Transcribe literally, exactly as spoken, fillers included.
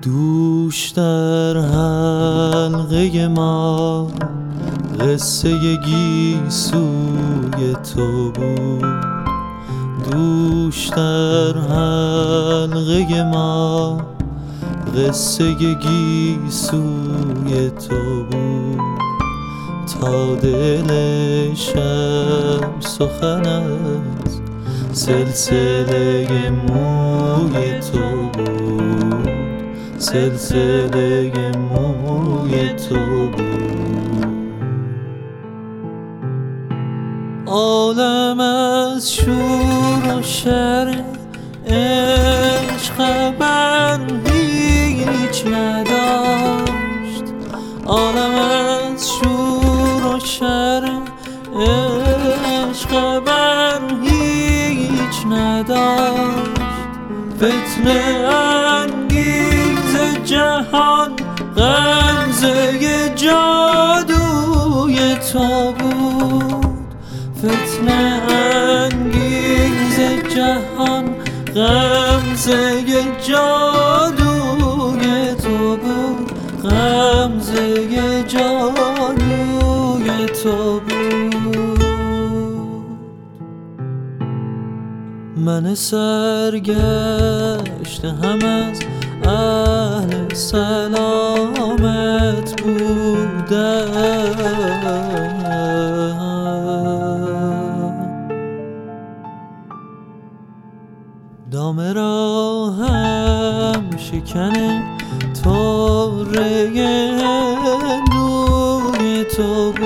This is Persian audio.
دوش در حلقه ما قصه گیسوی تو بود. دوش در حلقه ما قصه گیسوی تو بود. تا دل شب سخن از سلسله موی تو بود. سلسله موی تو بود. عالم از شور و شر عشق من هیچ نداشت. عالم از شور و شر عشق من هیچ نداشت. فتنه انگیز جهان غمزه جادوی تو بود. فتنه انگیز جهان غمزه جادوی تو بود. غمزه جادوی تو بود. من سرگشته هم از اهل سلامت بودم. دام راهم شکن طره هندوی تو بود.